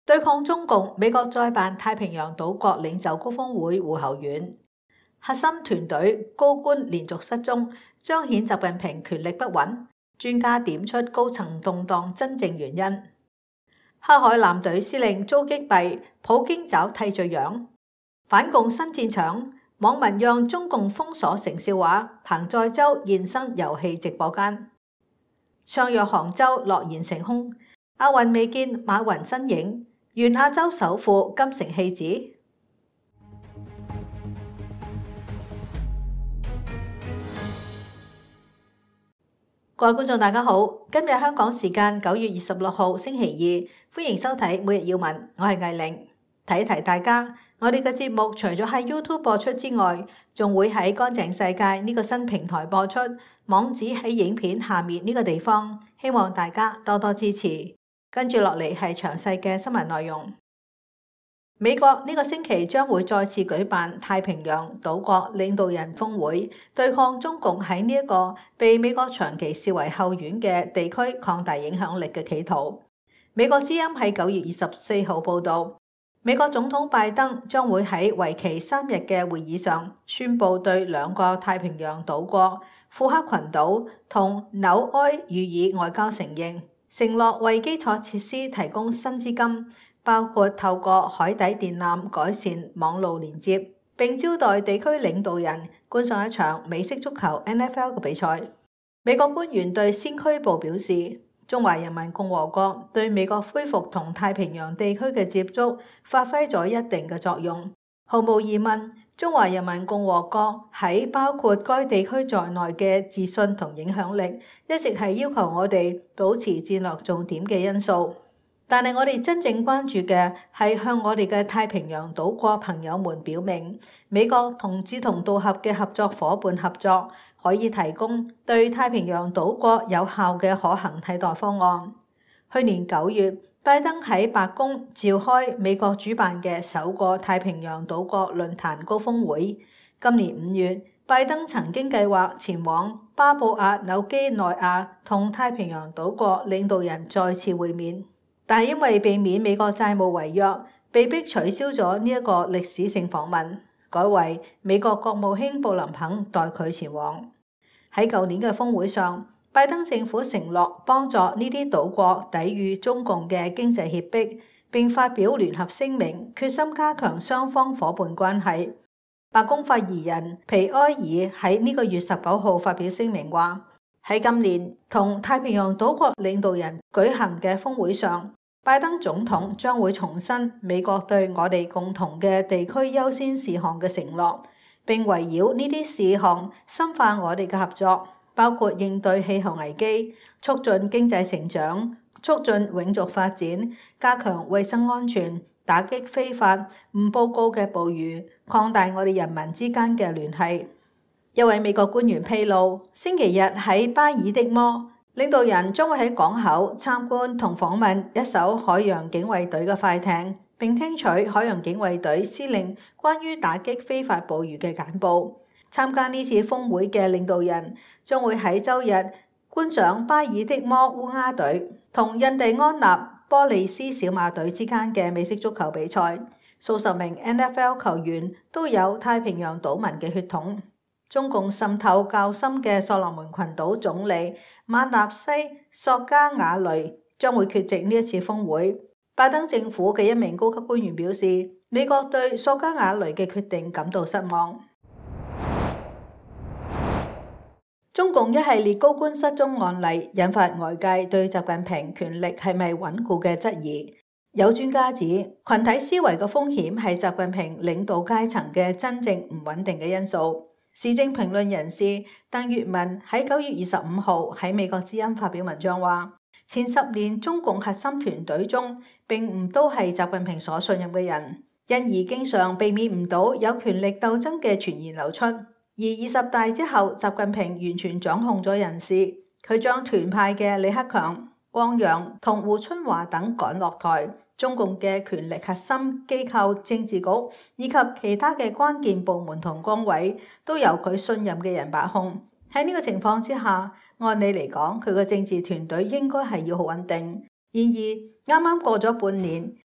對抗中共，美國再辦太平洋島國領袖高峰會護後院，核心團隊高官連續失蹤，彰顯習近平權力不穩。專家點出高層動盪真正原因。黑海艦隊司令遭擊斃，普京找替罪羊。反共新戰場，網民讓中共封鎖成笑話。彭載舟現身遊戲直播間。相約杭州諾言成空，亞運未見馬雲身影。原亞洲首富金城棄子。各位觀眾大家好，今日香港時間9月26號星期二，歡迎收睇每日要聞，我係藝玲。提一提大家，我哋嘅節目除咗喺 YouTube 播出之外，仲會喺乾淨世界呢個新平台播出，網址喺影片下面呢個地方，希望大家多多支持。跟住落嚟係詳細嘅新聞內容。美國呢個星期將會再次舉辦太平洋島國領導人峰會，對抗中共喺呢一個被美國長期視為後院嘅地區擴大影響力嘅企圖。美國之音喺9月24號報道，美國總統拜登將會喺為期3日嘅會議上宣布對兩個太平洋島國庫克群島同紐埃予以外交承認。承諾為基礎設施提供新資金，包括透過海底電纜改善網路連接，並招待地區領導人觀賞一場美式足球 NFL 嘅比賽。美國官員對先驅部表示，中華人民共和國對美國恢復同太平洋地區嘅接觸發揮咗一定嘅作用。毫無疑問，中華人民共和國喺包括該地區在內嘅自信同影響力，一直係要求我哋保持戰略重點嘅因素。但係我哋真正關注嘅係向我哋嘅太平洋島國朋友們表明，美國同志同道合嘅合作夥伴合作，可以提供對太平洋島國有效嘅可行替代方案。去年9月，拜登喺白宮召開美國主辦嘅首個太平洋島國論壇高峰會。今年5月，拜登曾經計劃前往巴布亞紐幾內亞同太平洋島國領導人再次會面，但係因為避免美國債務違約，被迫取消咗呢一個歷史性訪問，改為美國國務卿布林肯代佢前往。喺舊年嘅峰會上，拜登政府承諾幫助呢啲島國抵禦中共嘅經濟脅迫，並發表聯合聲明，決心加強雙方夥伴關係。白宮發言人皮埃爾喺呢個月19號發表聲明話，喺今年同太平洋島國領導人舉行嘅峰會上，拜登總統將會重申美國對我哋共同嘅地區優先事項嘅承諾，並圍繞呢啲事項深化我哋嘅合作。包括應對氣候危機、促進經濟成長、促進永續發展、加強衛生安全、打擊非法唔報告嘅捕魚、擴大我哋人民之間嘅聯繫。一位美國官員披露，星期日喺巴爾的摩，領導人將會喺港口參觀同訪問一艘海洋警衛隊嘅快艇，並聽取海洋警衛隊司令關於打擊非法捕魚嘅簡報。參加呢次峰會嘅領導人將會喺週日觀賞巴爾的摩烏鴉隊同印第安納波利斯小馬隊之間嘅美式足球比賽。數十名 NFL 球員都有太平洋島民嘅血統。中共滲透較深嘅所羅門群島總理馬納西索加瓦雷將會缺席呢一次峰會。拜登政府嘅一名高級官員表示，美國對索加瓦雷嘅決定感到失望。中共一系列高官失蹤案例引發外界對習近平權力係咪穩固嘅質疑。有專家指，群體思維嘅風險係習近平領導階層嘅真正唔穩定嘅因素。時政評論人士鄧月文喺9月25號喺美國之音發表文章話，前10年中共核心團隊中並唔都係習近平所信任嘅人，因而經常避免唔到有權力鬥爭嘅傳言流出。而20大之後，習近平完全掌控咗人事，佢將團派嘅李克強、汪洋同胡春華等趕落台，中共嘅權力核心機構政治局以及其他嘅關鍵部門同崗位都由佢信任嘅人把控。喺呢個情況之下，按理嚟講，佢嘅政治團隊應該係要好穩定。然而啱啱過咗半年，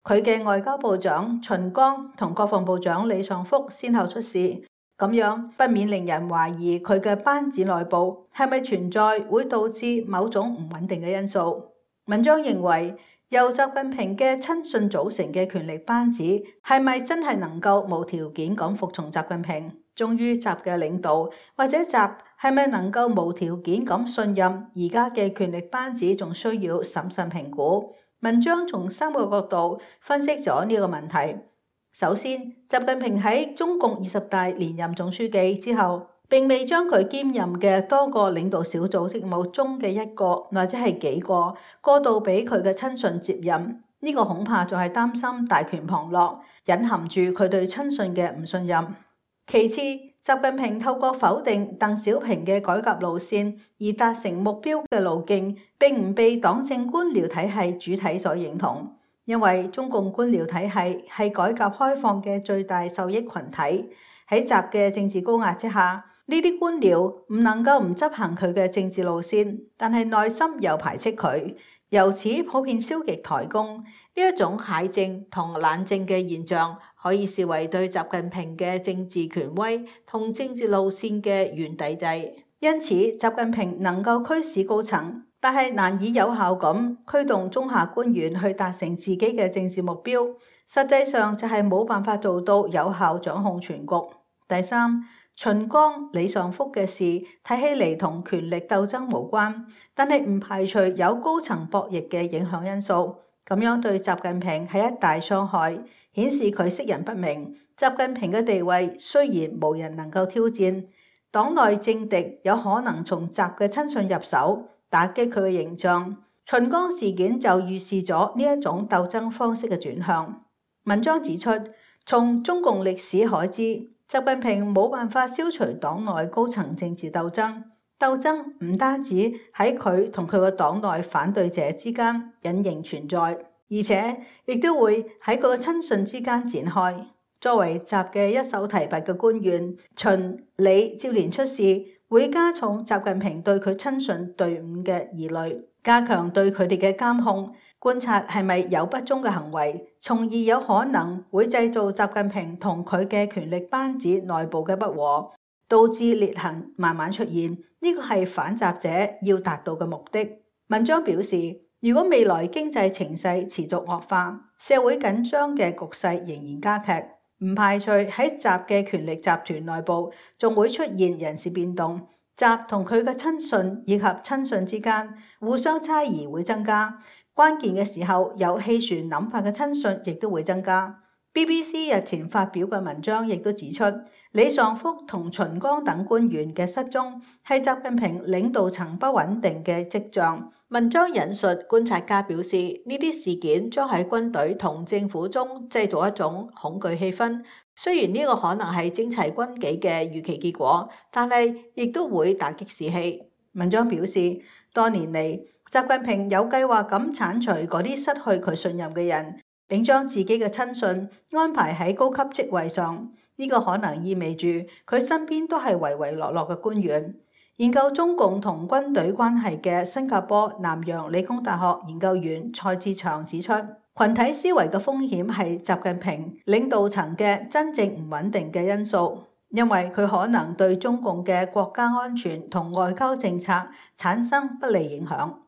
佢嘅外交部長秦剛同國防部長李尚福先後出事，咁樣不免令人懷疑佢嘅班子內部係咪存在會導致某種唔穩定嘅因素。文章認為，由習近平嘅親信組成嘅權力班子係咪真係能夠無條件咁服從習近平，忠於習嘅領導，或者習係咪能夠無條件咁信任而家嘅權力班子，仲需要審慎評估。文章從3個角度分析咗呢個問題。首先，習近平喺中共20大連任總書記之後，並未將佢兼任嘅多個領導小組職務中嘅一個或者係幾個過渡俾佢嘅親信接任，呢個恐怕就係擔心大權旁落，隱含住佢對親信嘅唔信任。其次，習近平透過否定鄧小平嘅改革路線而達成目標嘅路徑，並唔被黨政官僚體系主體所認同。因為中共官僚體系係改革開放嘅最大受益群體，喺習嘅政治高壓之下，呢啲官僚唔能夠唔執行佢嘅政治路線，但係內心又排斥佢，由此普遍消極台攻。呢一種懈政同懶政嘅現象，可以視為對習近平嘅政治權威同政治路線嘅軟抵制。因此，習近平能夠驅使高層，但係難以有效咁驅動中下官員去達成自己嘅政治目標，實際上就係冇辦法做到有效掌控全局。第三，秦剛、李尚福嘅事睇起嚟同權力鬥爭無關，但係唔排除有高層博弈嘅影響因素，咁樣對習近平係一大傷害，顯示佢識人不明。習近平嘅地位雖然無人能夠挑戰，黨內政敵有可能從習嘅親信入手，打擊佢嘅形象。秦剛事件就預示咗呢一種鬥爭方式嘅轉向。文章指出，從中共歷史可知，習近平冇辦法消除黨內高層政治鬥爭。鬥爭唔單止喺佢同佢嘅黨內反對者之間隱形存在，而且亦都會喺佢嘅親信之間展開。作為習嘅一手提拔嘅官員，秦、李接連出事，會加重習近平對佢親信隊伍嘅疑慮，加強對佢哋嘅監控，觀察係咪有不忠嘅行為，從而有可能會製造習近平同佢嘅權力班子內部嘅不和，導致裂痕慢慢出現。呢個係反習者要達到嘅目的。文章表示，如果未來經濟情勢持續惡化，社會緊張嘅局勢仍然加劇，唔排除喺習嘅權力集團內部仲會出現人事變動，習同佢嘅親信以及親信之間互相猜疑會增加，關鍵嘅時候有棄權諗法嘅親信亦都會增加。BBC 日前發表嘅文章亦都指出，李尚福同秦剛等官員嘅失蹤係習近平領導層不穩定嘅跡象。文章引述觀察家表示，呢啲事件將喺軍隊同政府中製造一種恐懼氣氛。雖然呢個可能係整齊軍紀嘅預期結果，但係亦都會打擊士氣。文章表示，多年嚟，習近平有計劃咁剷除嗰啲失去佢信任嘅人，並將自己嘅親信安排喺高級職位上。呢個可能意味住佢身邊都係唯唯諾諾嘅官員。研究中共同軍隊關係嘅新加坡南洋理工大學研究員蔡志祥指出，群體思維嘅風險係習近平領導層嘅真正唔穩定嘅因素，因為佢可能對中共嘅國家安全同外交政策產生不利影響。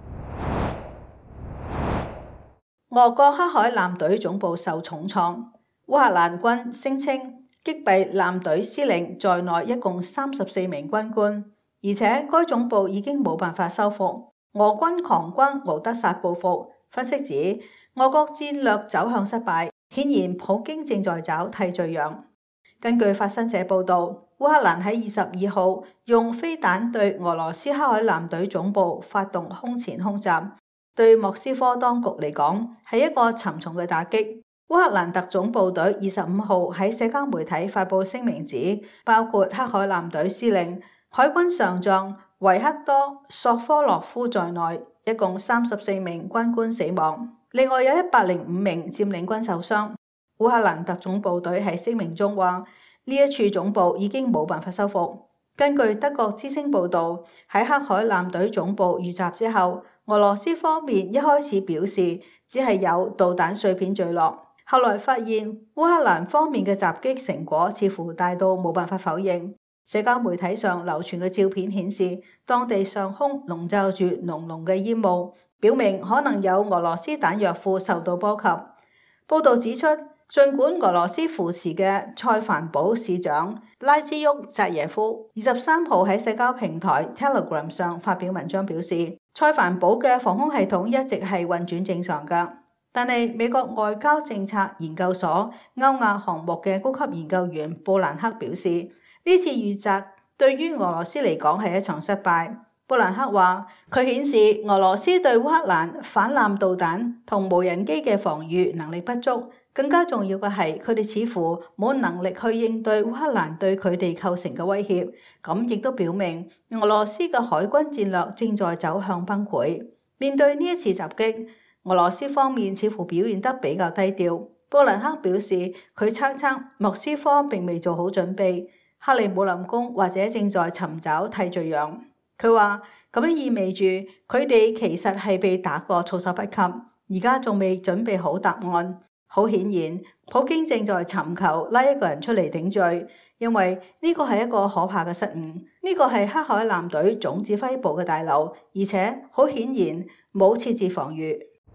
俄國黑海艦隊總部受重創，烏克蘭軍聲稱擊斃艦隊司令在內一共34名軍官，而且該總部已經冇辦法收復。俄軍狂轟敖德薩報復。分析指，俄國戰略走向失敗，顯然普京正在找替罪羊。根據法新社報導，烏克蘭喺22號用飛彈對俄羅斯黑海艦隊總部發動空前空襲，對莫斯科當局嚟講係一個沉重嘅打擊。烏克蘭特種部隊25號喺社交媒體發布聲明指，包括黑海艦隊司令、海軍上將維克多索科洛夫在內，一共34名軍官死亡，另外有105名佔領軍受傷。烏克蘭特種部隊喺聲明中話，呢一處總部已經冇辦法收復。根據德國之聲報導，喺黑海艦隊總部遇襲之後，俄羅斯方面一開始表示只係有導彈碎片墜落。後來發現烏克蘭方面嘅襲擊成果似乎大到冇辦法否認。社交媒體上流傳嘅照片顯示，當地上空籠罩住濃濃嘅煙霧，表明可能有俄羅斯彈藥庫受到波及。報導指出，儘管俄羅斯扶持嘅塞凡堡市長拉茲沃扎耶夫23號喺社交平台 Telegram 上發表文章表示，塞凡堡嘅防空系統一直係運轉正常㗎。但係美國外交政策研究所歐亞項目嘅高級研究員布蘭克表示，呢次遇襲對於俄羅斯嚟講係一場失敗。布蘭克話，佢顯示俄羅斯對烏克蘭反艦導彈同無人機嘅防禦能力不足，更加重要嘅係佢哋似乎冇能力去應對烏克蘭對佢哋構成嘅威脅。咁亦都表明俄羅斯嘅海軍戰略正在走向崩潰。面對呢一次襲擊，俄羅斯方面似乎表現得比較低調。布蘭克表示，佢猜測莫斯科並未做好準備，克里姆林宮或者正在尋找替罪羊。佢話咁樣意味住佢哋其實係被打過措手不及，而家仲未準備好答案。好顯然，普京正在尋求拉一個人出嚟頂罪，因為呢個係一個可怕嘅失誤。呢個係黑海艦隊總指揮部嘅大樓，而且好顯然冇設置防禦。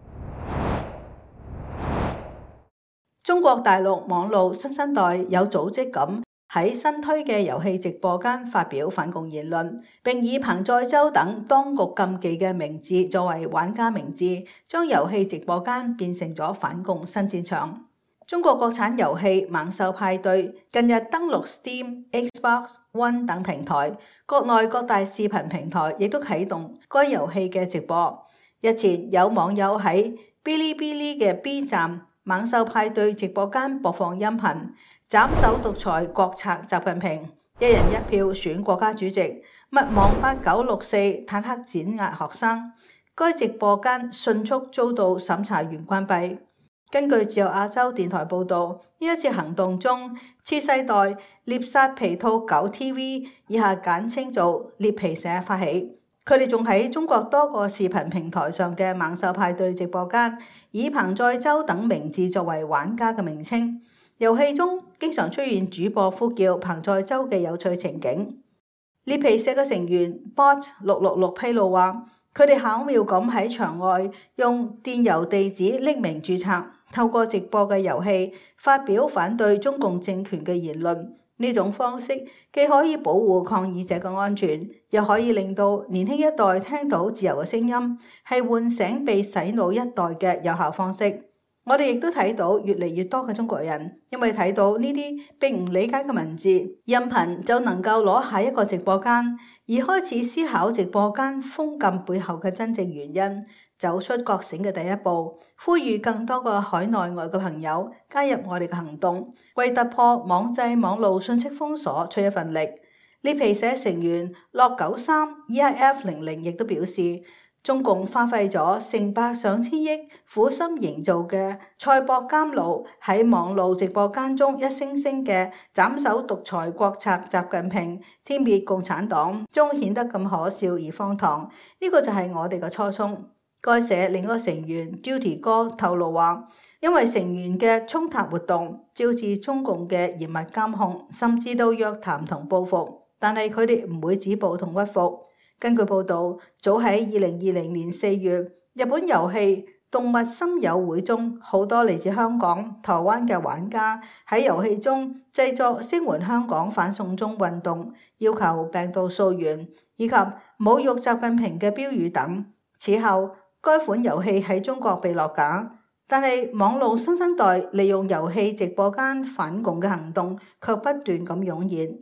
中國大陸網路新生代有組織咁喺新推嘅遊戲直播間發表反共言論，並以彭載舟等當局禁忌嘅名字作為玩家名字，將遊戲直播間變成咗反共新戰場。中國國產遊戲猛獸派對近日登陸 Steam、Xbox One 等平台，國內各大視頻平台亦都啟動該遊戲嘅直播。日前有網友喺嗶哩嗶哩嘅 B 站猛獸派對直播間播放音頻，斬首獨裁國策習近平，一人一票選國家主席，勿忘8964坦克碾壓學生。該直播間迅速遭到審查員關閉。根據自由亞洲電台報導，呢一次行動中，次世代獵殺皮兔狗 TV 以下簡稱做獵皮社發起。佢哋仲喺中國多個視頻平台上嘅猛獸派對直播間，以彭載舟等名字作為玩家嘅名稱。遊戲中經常出現主播呼叫彭載舟嘅有趣情景。獵皮社嘅成員 Bot666 披露話，佢哋巧妙咁喺場外用電郵地址匿名註冊，透過直播嘅遊戲發表反對中共政權嘅言論。呢種方式既可以保護抗議者嘅安全，又可以令到年輕一代聽到自由嘅聲音，係喚醒被洗腦一代嘅有效方式。我哋亦都睇到越嚟越多嘅中國人，因為睇到呢啲並唔理解嘅文字音頻，就能夠攞下一個直播間，而開始思考直播間封禁背後嘅真正原因，走出覺醒嘅第一步。呼籲更多個海內外嘅朋友加入我哋嘅行動，為突破網際網路信息封鎖出一份力。獵皮社成員樂93 EIF00 亦都表示，中共花費咗成百上千億苦心營造嘅賽博監牢，喺網路直播間中一聲聲嘅斬首獨裁國策習近平、殲滅共產黨，中顯得咁可笑而荒唐。呢個就係我哋嘅初衷。該社另一個成員 Duty 哥透露話，因為成員嘅衝突活動招致中共嘅嚴密監控，甚至到約談同報復，但係佢哋唔會止步同屈服。根據報導，早喺2020年4月，日本遊戲動物森友會中，好多嚟自香港、台灣嘅玩家喺遊戲中製作聲援香港反送中運動、要求病毒溯源以及侮辱習近平嘅標語等。此後，該款遊戲喺中國被落架，但係網路新生代利用遊戲直播間反共嘅行動卻不斷咁湧現。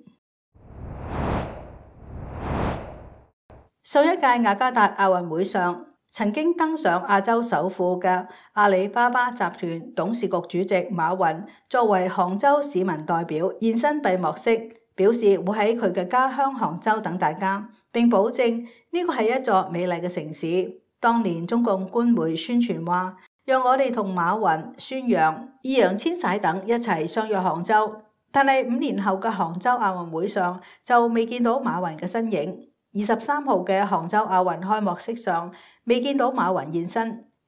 上一屆雅加達亞運會上，曾經登上亞洲首富嘅阿里巴巴集團董事局主席馬雲作為杭州市民代表現身閉幕式，表示會喺佢嘅家鄉杭州等大家，並保證呢個係一座美麗嘅城市。當年中共官媒宣傳話，讓我哋同馬雲、孫楊、易烊千璽等一齊相約杭州，但係5年後嘅杭州亞運會上就未見到馬雲嘅身影。23號嘅杭州亞運開幕式上未見到馬雲現身，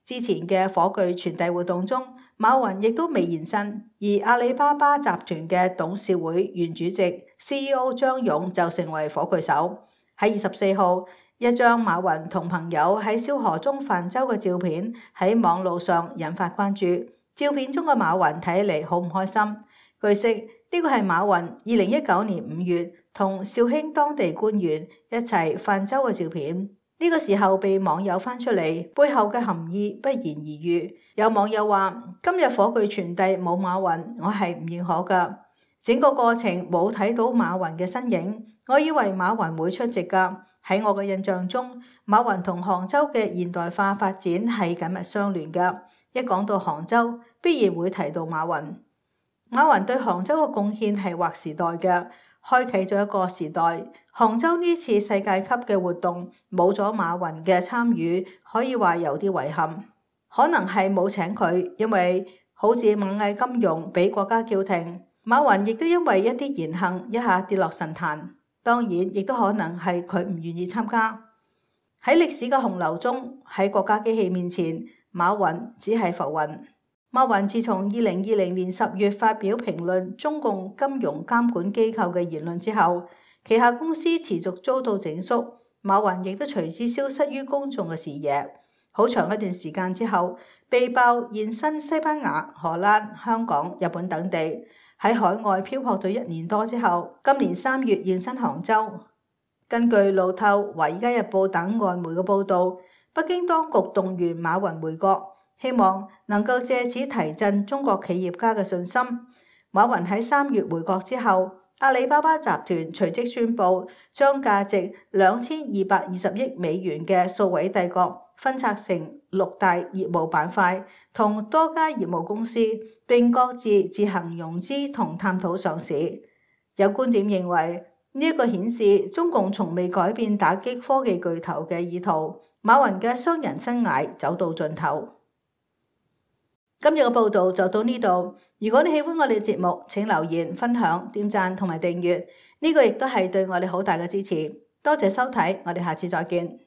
之前嘅火炬傳遞活動中，馬雲亦都未現身，而阿里巴巴集團嘅董事會原主席 CEO 張勇就成為火炬手。喺24號，一張馬雲同朋友喺燒河中泛舟嘅照片喺網路上引發關注。照片中嘅馬雲睇嚟好唔開心。據悉，呢個係馬雲2019年5月同肇慶當地官員一齊泛舟嘅照片。呢個時候被網友翻出嚟，背後嘅含義不言而喻。有網友話：今日火炬傳遞冇馬雲，我係唔認可㗎。整個過程冇睇到馬雲嘅身影，我以為馬雲會出席㗎。喺我嘅印象中，馬雲同杭州嘅現代化發展係緊密相連㗎。一講到杭州，必然會提到馬雲。馬雲對杭州嘅貢獻係劃時代嘅，開啟咗一個時代。杭州呢次世界級嘅活動冇咗馬雲嘅參與，可以話有啲遺憾。可能係冇請佢，因為好似螞蟻金融俾國家叫停，馬雲亦都因為一啲言行一下跌落神壇。當然，亦都可能係佢唔願意參加。喺歷史嘅洪流中，喺國家機器面前，馬雲只係浮雲。馬雲自從2020年10月發表評論中共金融監管機構嘅言論之後，旗下公司持續遭到整肅，馬雲亦都隨之消失於公眾嘅視野。好長一段時間之後，被曝現身西班牙、荷蘭、香港、日本等地，喺海外漂泊咗1年多之後，今年3月現身杭州。根據路透、華爾街日報等外媒嘅報導，北京當局動員馬雲回國，希望能夠借此提振中國企業家嘅信心。馬雲喺3月回國之後，阿里巴巴集團隨即宣布將價值2220億美元嘅數位帝國分拆成6大業務板塊，同多家業務公司，並各自自行融資同探討上市。有觀點認為，呢一個顯示中共從未改變打擊科技巨頭嘅意圖，馬雲嘅商人生涯走到盡頭。今日嘅報道就到呢度。如果你喜歡我哋嘅節目，請留言、分享、點讚同埋訂閱，呢個亦都係對我哋好大嘅支持。多謝收睇，我哋下次再見。